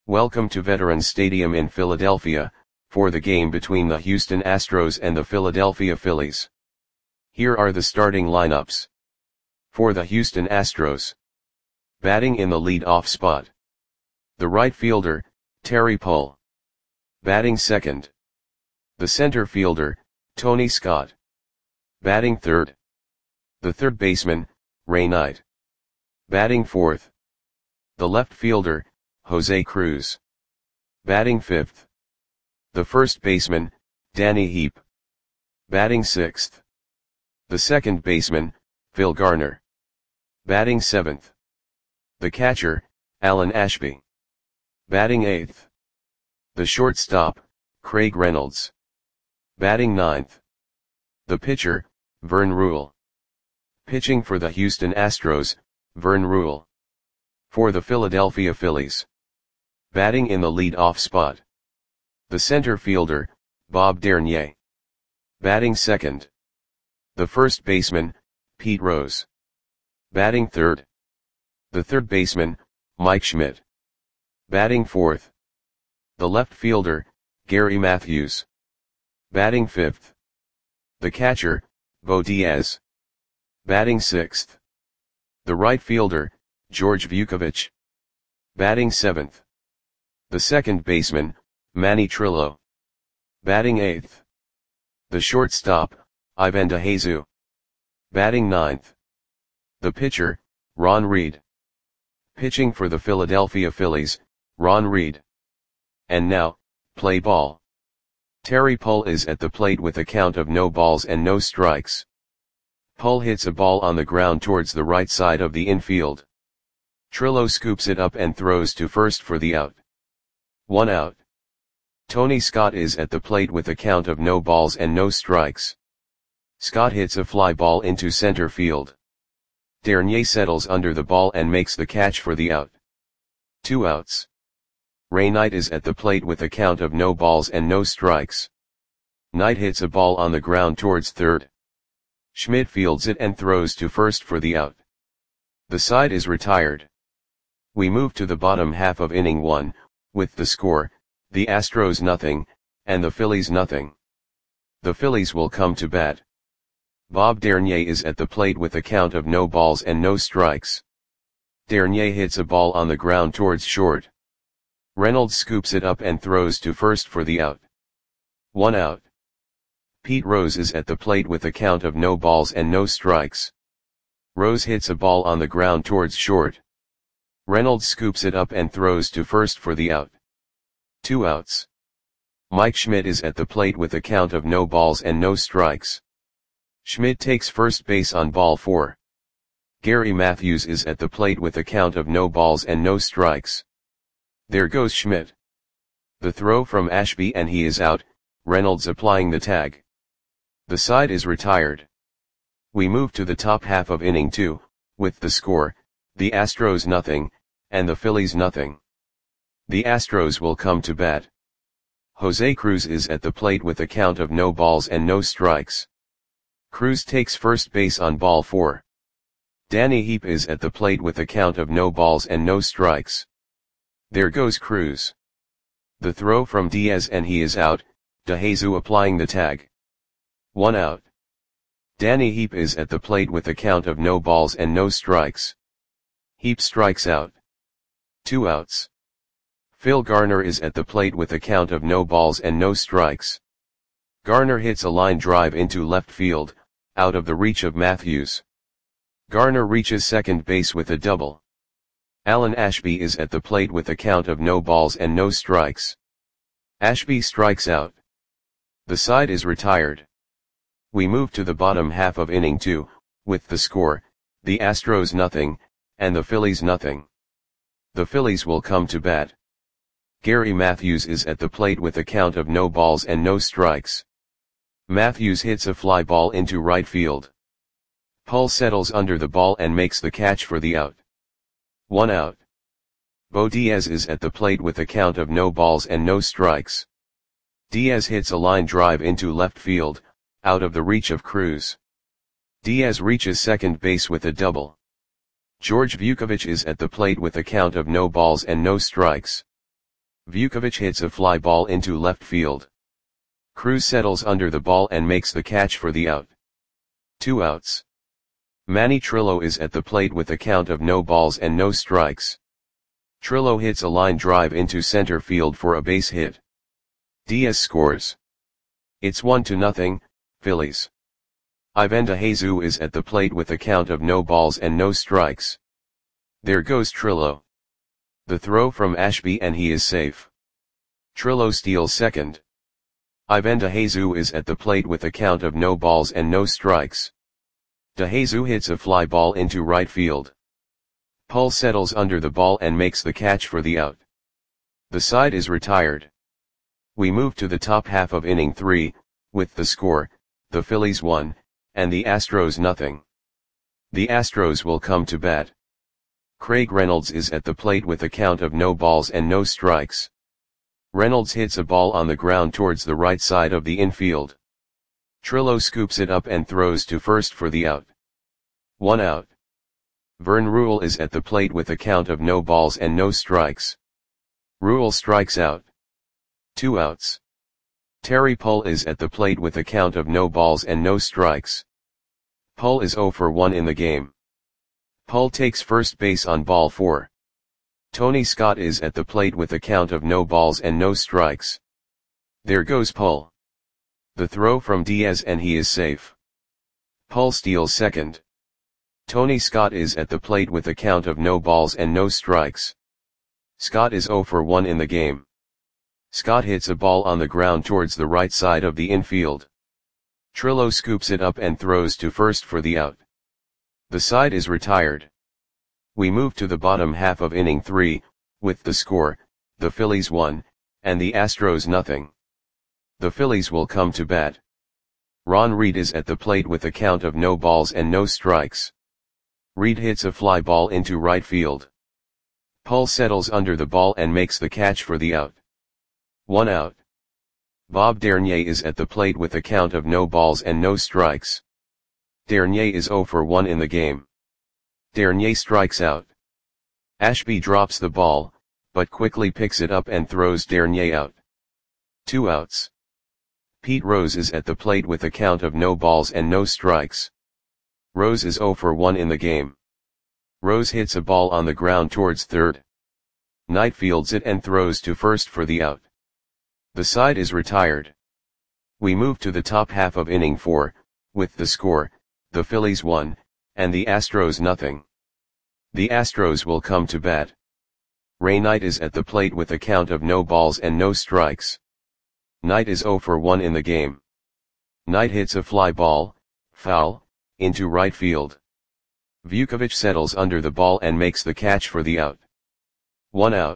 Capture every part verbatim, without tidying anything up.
Welcome to Veterans Stadium in Philadelphia, for the game between the Houston Astros and the Philadelphia Phillies. Here are the starting lineups. For the Houston Astros. Batting in the lead-off spot. The right fielder, Terry Pull. Batting second. The center fielder, Tony Scott. Batting third. The third baseman, Ray Knight. Batting fourth. The left fielder, Jose Cruz. Batting fifth. The first baseman, Danny Heep. Batting sixth. The second baseman, Phil Garner. Batting seventh. The catcher, Alan Ashby. Batting eighth. The shortstop, Craig Reynolds. Batting ninth. The pitcher, Vern Rule. Pitching for the Houston Astros, Vern Rule. For the Philadelphia Phillies. Batting in the lead-off spot. The center fielder, Bob Dernier. Batting second. The first baseman, Pete Rose. Batting third. The third baseman, Mike Schmidt. Batting fourth. The left fielder, Gary Matthews. Batting fifth. The catcher, Bo Diaz. Batting sixth. The right fielder, George Vukovich. Batting seventh. The second baseman, Manny Trillo. Batting eighth. The shortstop, Ivan DeJesu. Batting ninth. The pitcher, Ron Reed. Pitching for the Philadelphia Phillies, Ron Reed. And now, play ball. Terry Pull is at the plate with a count of no balls and no strikes. Pull hits a ball on the ground towards the right side of the infield. Trillo scoops it up and throws to first for the out. One out. Tony Scott is at the plate with a count of no balls and no strikes. Scott hits a fly ball into center field. Dernier settles under the ball and makes the catch for the out. Two outs. Ray Knight is at the plate with a count of no balls and no strikes. Knight hits a ball on the ground towards third. Schmidt fields it and throws to first for the out. The side is retired. We move to the bottom half of inning one, with the score, the Astros nothing, and the Phillies nothing. The Phillies will come to bat. Bob Dernier is at the plate with a count of no balls and no strikes. Dernier hits a ball on the ground towards short. Reynolds scoops it up and throws to first for the out. One out. Pete Rose is at the plate with a count of no balls and no strikes. Rose hits a ball on the ground towards short. Reynolds scoops it up and throws to first for the out. Two outs. Mike Schmidt is at the plate with a count of no balls and no strikes. Schmidt takes first base on ball four. Gary Matthews is at the plate with a count of no balls and no strikes. There goes Schmidt. The throw from Ashby and he is out, Reynolds applying the tag. The side is retired. We move to the top half of inning two, with the score, the Astros nothing, and the Phillies nothing. The Astros will come to bat. Jose Cruz is at the plate with a count of no balls and no strikes. Cruz takes first base on ball four. Danny Heep is at the plate with a count of no balls and no strikes. There goes Cruz. The throw from Diaz and he is out, DeJesu applying the tag. One out. Danny Heep is at the plate with a count of no balls and no strikes. Heep strikes out. Two outs. Phil Garner is at the plate with a count of no balls and no strikes. Garner hits a line drive into left field, out of the reach of Matthews. Garner reaches second base with a double. Alan Ashby is at the plate with a count of no balls and no strikes. Ashby strikes out. The side is retired. We move to the bottom half of inning two, with the score, the Astros nothing, and the Phillies nothing. The Phillies will come to bat. Gary Matthews is at the plate with a count of no balls and no strikes. Matthews hits a fly ball into right field. Pull settles under the ball and makes the catch for the out. One out. Bo Diaz is at the plate with a count of no balls and no strikes. Diaz hits a line drive into left field, out of the reach of Cruz. Diaz reaches second base with a double. George Vukovich is at the plate with a count of no balls and no strikes. Vukovic hits a fly ball into left field. Cruz settles under the ball and makes the catch for the out. Two outs. Manny Trillo is at the plate with a count of no balls and no strikes. Trillo hits a line drive into center field for a base hit. Diaz scores. It's one to nothing, Phillies. Ivan DeJesus is at the plate with a count of no balls and no strikes. There goes Trillo. The throw from Ashby and he is safe. Trillo steals second. Ivan DeJesus is at the plate with a count of no balls and no strikes. DeJesus hits a fly ball into right field. Pull settles under the ball and makes the catch for the out. The side is retired. We move to the top half of inning three, with the score, the Phillies one, and the Astros nothing. The Astros will come to bat. Craig Reynolds is at the plate with a count of no balls and no strikes. Reynolds hits a ball on the ground towards the right side of the infield. Trillo scoops it up and throws to first for the out. One out. Vern Rule is at the plate with a count of no balls and no strikes. Rule strikes out. Two outs. Terry Pull is at the plate with a count of no balls and no strikes. Pull is oh for one in the game. Pull takes first base on ball four. Tony Scott is at the plate with a count of no balls and no strikes. There goes Pull. The throw from Diaz and he is safe. Pull steals second. Tony Scott is at the plate with a count of no balls and no strikes. Scott is oh for one in the game. Scott hits a ball on the ground towards the right side of the infield. Trillo scoops it up and throws to first for the out. The side is retired. We move to the bottom half of inning three, with the score, the Phillies one, and the Astros nothing. The Phillies will come to bat. Ron Reed is at the plate with a count of no balls and no strikes. Reed hits a fly ball into right field. Pull settles under the ball and makes the catch for the out. One out. Bob Dernier is at the plate with a count of no balls and no strikes. Dernier is oh for one in the game. Dernier strikes out. Ashby drops the ball, but quickly picks it up and throws Dernier out. Two outs. Pete Rose is at the plate with a count of no balls and no strikes. Rose is oh for one in the game. Rose hits a ball on the ground towards third. Knight fields it and throws to first for the out. The side is retired. We move to the top half of inning four, with the score, the Phillies one, and the Astros nothing. The Astros will come to bat. Ray Knight is at the plate with a count of no balls and no strikes. Knight is oh for one in the game. Knight hits a fly ball, foul, into right field. Vukovic settles under the ball and makes the catch for the out. One out.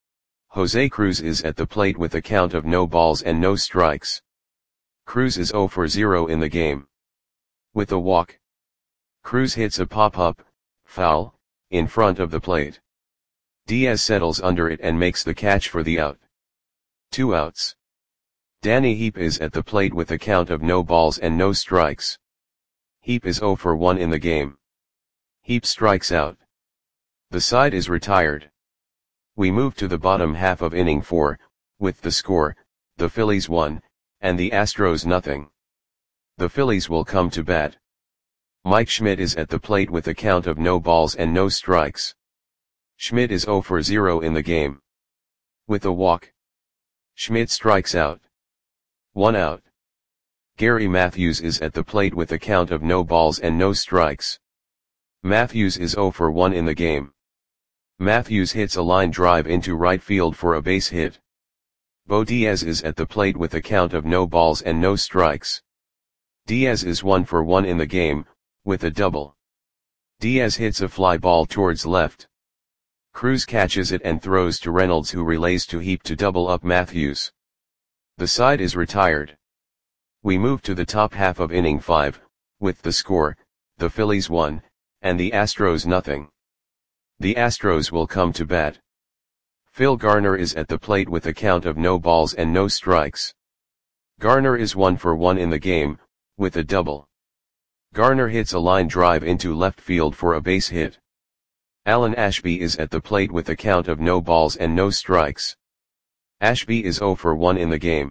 Jose Cruz is at the plate with a count of no balls and no strikes. Cruz is oh for zero in the game. With a walk. Cruz hits a pop-up, foul, in front of the plate. Diaz settles under it and makes the catch for the out. Two outs. Danny Heap is at the plate with a count of no balls and no strikes. Heap is oh for one in the game. Heap strikes out. The side is retired. We move to the bottom half of inning four, with the score, the Phillies one, and the Astros nothing. The Phillies will come to bat. Mike Schmidt is at the plate with a count of no balls and no strikes. Schmidt is oh for zero in the game. With a walk. Schmidt strikes out. One out. Gary Matthews is at the plate with a count of no balls and no strikes. Matthews is oh for one in the game. Matthews hits a line drive into right field for a base hit. Bo Diaz is at the plate with a count of no balls and no strikes. Diaz is one for one in the game, with a double. Diaz hits a fly ball towards left. Cruz catches it and throws to Reynolds, who relays to Heap to double up Matthews. The side is retired. We move to the top half of inning five, with the score, the Phillies one, and the Astros nothing. The Astros will come to bat. Phil Garner is at the plate with a count of no balls and no strikes. Garner is one for one in the game, with a double. Garner hits a line drive into left field for a base hit. Alan Ashby is at the plate with a count of no balls and no strikes. Ashby is zero for one in the game.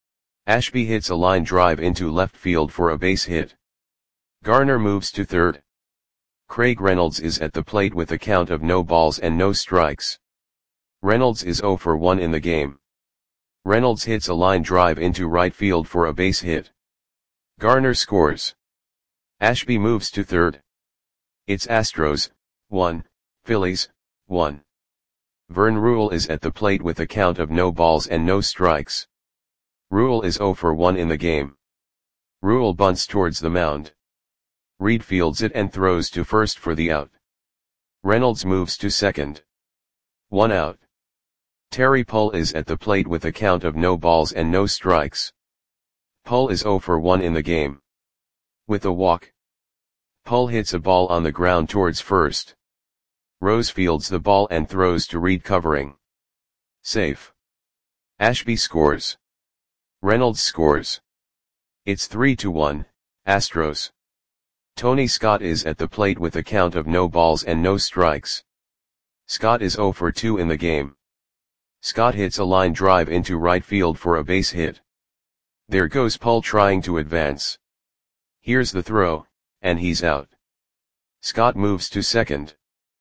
Ashby hits a line drive into left field for a base hit. Garner moves to third. Craig Reynolds is at the plate with a count of no balls and no strikes. Reynolds is zero for one in the game. Reynolds hits a line drive into right field for a base hit. Garner scores. Ashby moves to third. It's Astros, one, Phillies, one. Vern Rule is at the plate with a count of no balls and no strikes. Rule is zero for one in the game. Rule bunts towards the mound. Reed fields it and throws to first for the out. Reynolds moves to second. One out. Terry Pull is at the plate with a count of no balls and no strikes. Pull is zero for one in the game. With a walk. Pull hits a ball on the ground towards first. Rose fields the ball and throws to Reed covering. Safe. Ashby scores. Reynolds scores. It's three to one, Astros. Tony Scott is at the plate with a count of no balls and no strikes. Scott is zero for two in the game. Scott hits a line drive into right field for a base hit. There goes Pull trying to advance. Here's the throw, and he's out. Scott moves to second.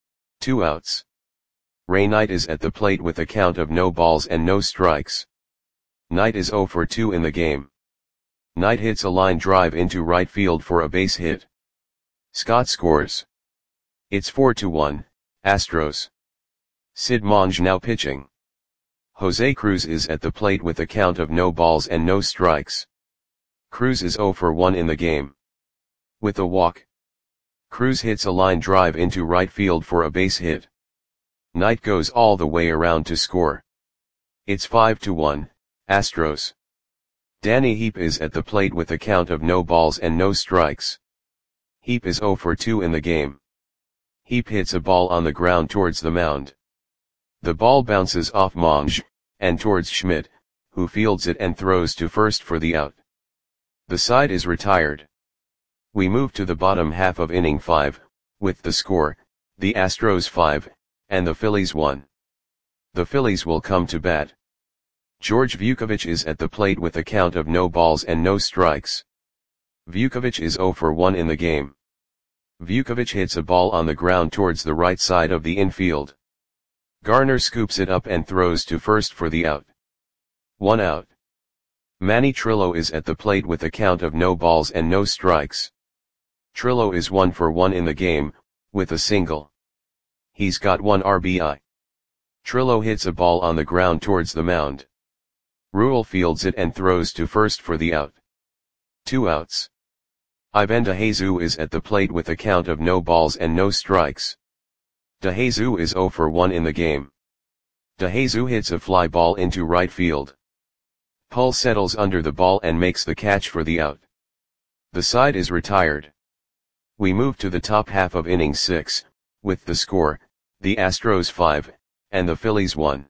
Two outs. Ray Knight is at the plate with a count of no balls and no strikes. Knight is zero for two in the game. Knight hits a line drive into right field for a base hit. Scott scores. It's four to one, Astros. Sid Monge now pitching. Jose Cruz is at the plate with a count of no balls and no strikes. Cruz is zero for one in the game. With a walk. Cruz hits a line drive into right field for a base hit. Knight goes all the way around to score. It's five to one, Astros. Danny Heap is at the plate with a count of no balls and no strikes. Heap is zero for two in the game. Heap hits a ball on the ground towards the mound. The ball bounces off Monge, and towards Schmidt, who fields it and throws to first for the out. The side is retired. We move to the bottom half of inning five, with the score, the Astros five, and the Phillies one. The Phillies will come to bat. George Vukovich is at the plate with a count of no balls and no strikes. Vukovich is zero for one in the game. Vukovich hits a ball on the ground towards the right side of the infield. Garner scoops it up and throws to first for the out. One out. Manny Trillo is at the plate with a count of no balls and no strikes. Trillo is one for one in the game, with a single. He's got one R B I. Trillo hits a ball on the ground towards the mound. Rule fields it and throws to first for the out. Two outs. Ivan DeJesus is at the plate with a count of no balls and no strikes. DeJesus is zero for one in the game. DeJesus hits a fly ball into right field. Pull settles under the ball and makes the catch for the out. The side is retired. We move to the top half of inning six, with the score, the Astros five, and the Phillies one.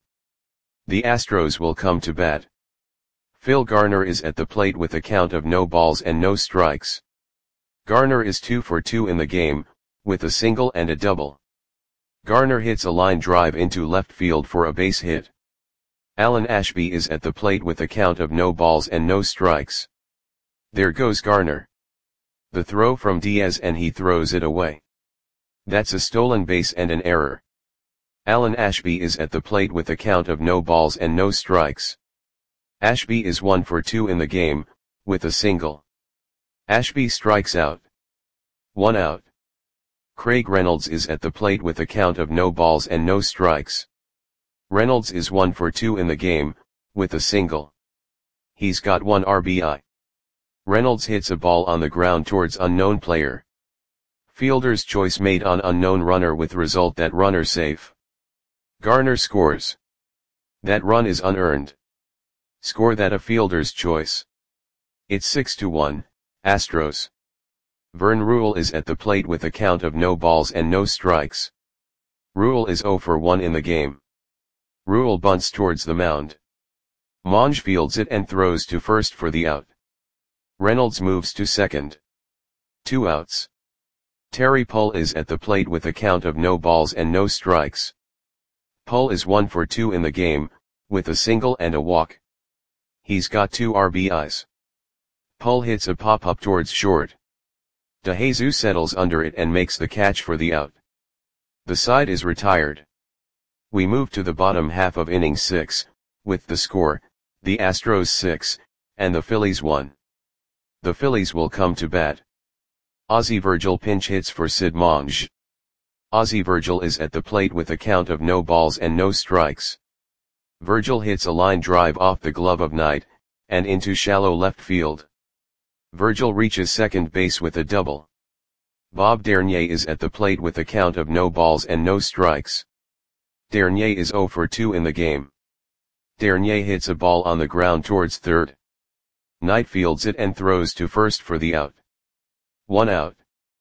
The Astros will come to bat. Phil Garner is at the plate with a count of no balls and no strikes. Garner is two for two in the game, with a single and a double. Garner hits a line drive into left field for a base hit. Alan Ashby is at the plate with a count of no balls and no strikes. There goes Garner. The throw from Diaz and he throws it away. That's a stolen base and an error. Alan Ashby is at the plate with a count of no balls and no strikes. Ashby is one for two in the game, with a single. Ashby strikes out. One out. Craig Reynolds is at the plate with a count of no balls and no strikes. Reynolds is one for two in the game, with a single. He's got one R B I. Reynolds hits a ball on the ground towards unknown player. Fielder's choice made on unknown runner with result that runner safe. Garner scores. That run is unearned. Score that a fielder's choice. It's six to one, Astros. Vern Rule is at the plate with a count of no balls and no strikes. Rule is zero for one in the game. Rule bunts towards the mound. Monge fields it and throws to first for the out. Reynolds moves to second. Two outs. Terry Pull is at the plate with a count of no balls and no strikes. Pull is one for two in the game, with a single and a walk. He's got two R B Is. Pull hits a pop-up towards short. DeJesus settles under it and makes the catch for the out. The side is retired. We move to the bottom half of inning six, with the score, the Astros six, and the Phillies one. The Phillies will come to bat. Ozzie Virgil pinch hits for Sid Monge. Ozzie Virgil is at the plate with a count of no balls and no strikes. Virgil hits a line drive off the glove of Knight, and into shallow left field. Virgil reaches second base with a double. Bob Dernier is at the plate with a count of no balls and no strikes. Dernier is oh for two in the game. Dernier hits a ball on the ground towards third. Knight fields it and throws to first for the out. One out.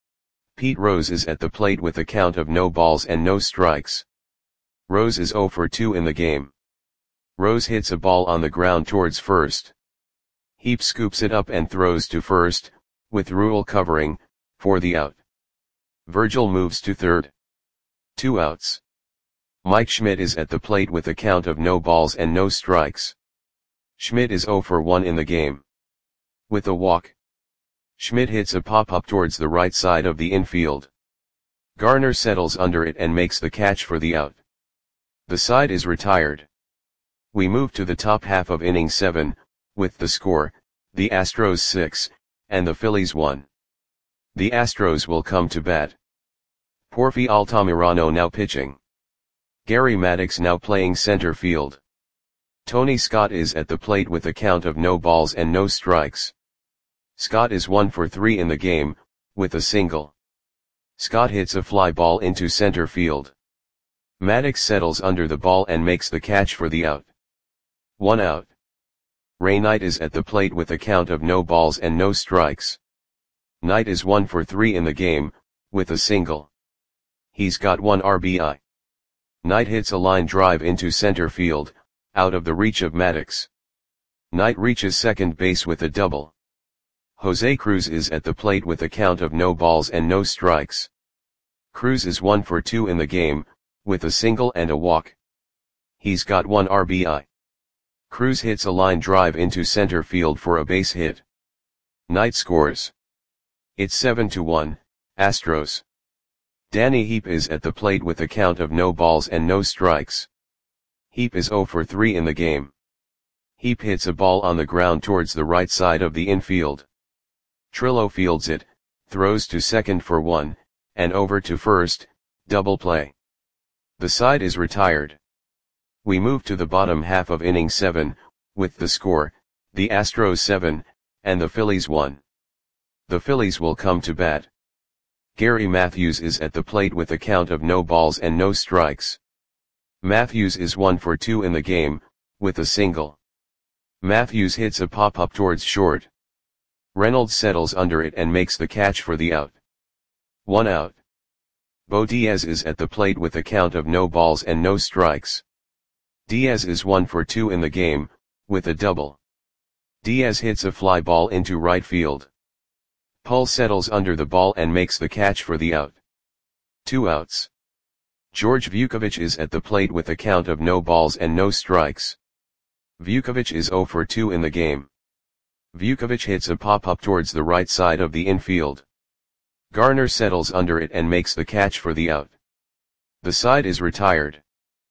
Pete Rose is at the plate with a count of no balls and no strikes. Rose is oh for two in the game. Rose hits a ball on the ground towards first. Heap scoops it up and throws to first, with Rule covering, for the out. Virgil moves to third. Two outs. Mike Schmidt is at the plate with a count of no balls and no strikes. Schmidt is oh for one in the game. With a walk. Schmidt hits a pop-up towards the right side of the infield. Garner settles under it and makes the catch for the out. The side is retired. We move to the top half of inning seven, with the score, the Astros six, and the Phillies one. The Astros will come to bat. Porfi Altamirano now pitching. Gary Maddox now playing center field. Tony Scott is at the plate with a count of no balls and no strikes. Scott is one for three in the game, with a single. Scott hits a fly ball into center field. Maddox settles under the ball and makes the catch for the out. One out. Ray Knight is at the plate with a count of no balls and no strikes. Knight is one for three in the game, with a single. He's got one R B I. Knight hits a line drive into center field, out of the reach of Maddox. Knight reaches second base with a double. Jose Cruz is at the plate with a count of no balls and no strikes. Cruz is one for two in the game, with a single and a walk. He's got one R B I. Cruz hits a line drive into center field for a base hit. Knight scores. It's seven to one, Astros. Danny Heap is at the plate with a count of no balls and no strikes. Heap is oh for three in the game. Heap hits a ball on the ground towards the right side of the infield. Trillo fields it, throws to second for one, and over to first, double play. The side is retired. We move to the bottom half of inning seven, with the score, the Astros seven, and the Phillies one. The Phillies will come to bat. Gary Matthews is at the plate with a count of no balls and no strikes. Matthews is one for two in the game, with a single. Matthews hits a pop-up towards short. Reynolds settles under it and makes the catch for the out. One out. Bo Diaz is at the plate with a count of no balls and no strikes. Diaz is one for two in the game, with a double. Diaz hits a fly ball into right field. Pull settles under the ball and makes the catch for the out. Two outs. George Vukovich is at the plate with a count of no balls and no strikes. Vukovich is oh for two in the game. Vukovich hits a pop-up towards the right side of the infield. Garner settles under it and makes the catch for the out. The side is retired.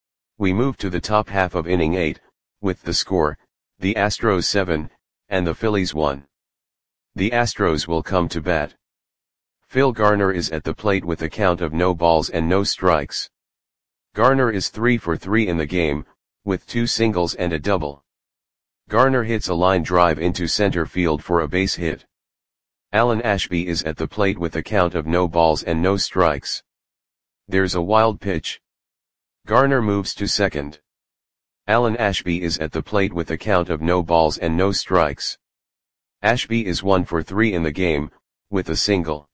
We move to the top half of inning eight, with the score, the Astros seven, and the Phillies one. The Astros will come to bat. Phil Garner is at the plate with a count of no balls and no strikes. Garner is three for three in the game, with two singles and a double. Garner hits a line drive into center field for a base hit. Alan Ashby is at the plate with a count of no balls and no strikes. There's a wild pitch. Garner moves to second. Alan Ashby is at the plate with a count of no balls and no strikes. Ashby is one for three in the game, with a single.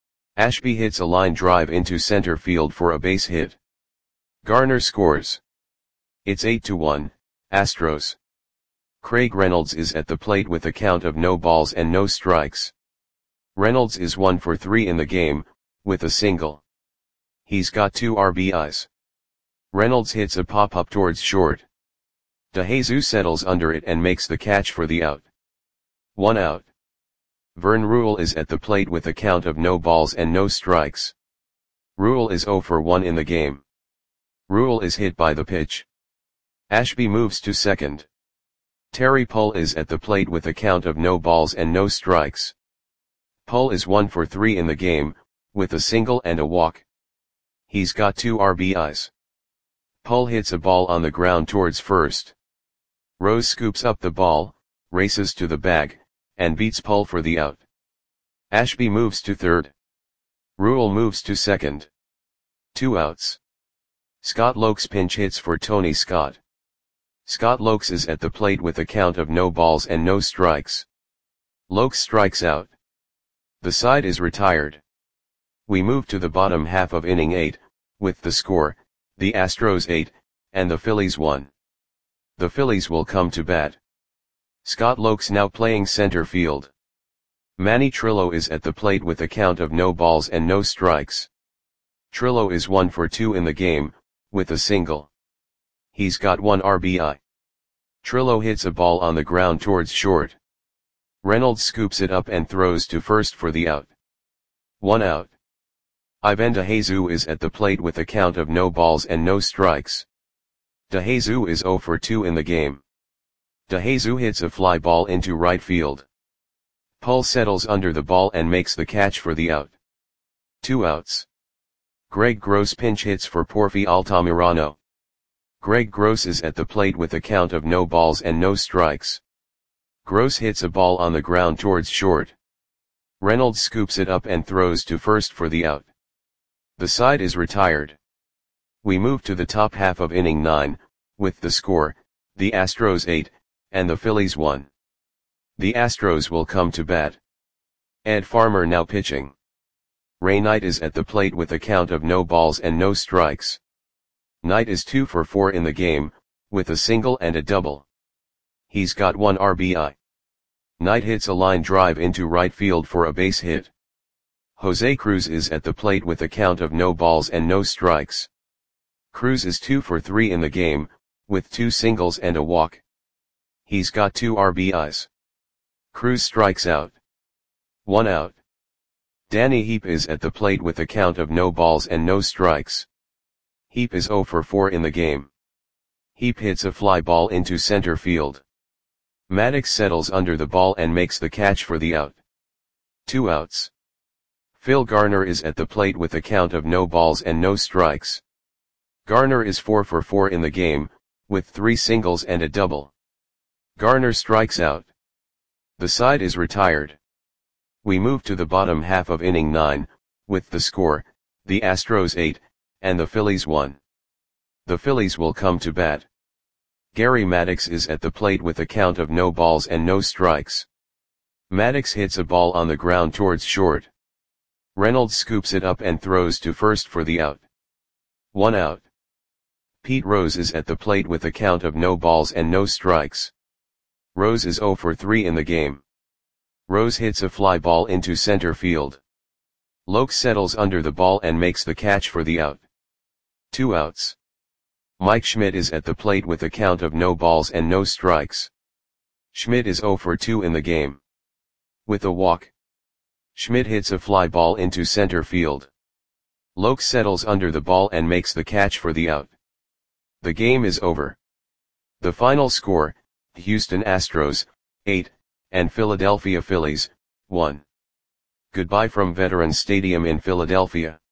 Ashby hits a line drive into center field for a base hit. Garner scores. It's eight to one, Astros. Craig Reynolds is at the plate with a count of no balls and no strikes. Reynolds is one for three in the game, with a single. He's got two R B Is. Reynolds hits a pop-up towards short. DeJesus settles under it and makes the catch for the out. One out. Vern Rule is at the plate with a count of no balls and no strikes. Rule is zero for one in the game. Rule is hit by the pitch. Ashby moves to second. Terry Pull is at the plate with a count of no balls and no strikes. Pull is one for three in the game, with a single and a walk. He's got two R B Is. Pull hits a ball on the ground towards first. Rose scoops up the ball, races to the bag, and beats Pull for the out. Ashby moves to third. Rule moves to second. Two outs. Scott Lokes pinch hits for Tony Scott. Scott Lokes is at the plate with a count of no balls and no strikes. Lokes strikes out. The side is retired. We move to the bottom half of inning eight, with the score, the Astros eight, and the Phillies one. The Phillies will come to bat. Scott Lokes now playing center field. Manny Trillo is at the plate with a count of no balls and no strikes. Trillo is one for two in the game, with a single. He's got one R B I. Trillo hits a ball on the ground towards short. Reynolds scoops it up and throws to first for the out. One out. Ivan DeJesus is at the plate with a count of no balls and no strikes. DeJesus is zero for two in the game. DeJesus hits a fly ball into right field. Pull settles under the ball and makes the catch for the out. Two outs. Greg Gross pinch hits for Porfi Altamirano. Greg Gross is at the plate with a count of no balls and no strikes. Gross hits a ball on the ground towards short. Reynolds scoops it up and throws to first for the out. The side is retired. We move to the top half of inning nine, with the score, the Astros eight, and the Phillies one. The Astros will come to bat. Ed Farmer now pitching. Ray Knight is at the plate with a count of no balls and no strikes. Knight is two for four in the game, with a single and a double. He's got one R B I. Knight hits a line drive into right field for a base hit. Jose Cruz is at the plate with a count of no balls and no strikes. Cruz is two for three in the game, with two singles and a walk. He's got two R B Is. Cruz strikes out. One out. Danny Heap is at the plate with a count of no balls and no strikes. Heap is zero for four in the game. Heap hits a fly ball into center field. Maddox settles under the ball and makes the catch for the out. Two outs. Phil Garner is at the plate with a count of no balls and no strikes. Garner is four for four in the game, with three singles and a double. Garner strikes out. The side is retired. We move to the bottom half of inning nine, with the score, the Astros eight, and the Phillies one. The Phillies will come to bat. Gary Maddox is at the plate with a count of no balls and no strikes. Maddox hits a ball on the ground towards short. Reynolds scoops it up and throws to first for the out. One out. Pete Rose is at the plate with a count of no balls and no strikes. Rose is zero for three in the game. Rose hits a fly ball into center field. Lokes settles under the ball and makes the catch for the out. Two outs. Mike Schmidt is at the plate with a count of no balls and no strikes. Schmidt is zero for two in the game. With a walk. Schmidt hits a fly ball into center field. Lokes settles under the ball and makes the catch for the out. The game is over. The final score, Houston Astros, eight, and Philadelphia Phillies, one. Goodbye from Veterans Stadium in Philadelphia.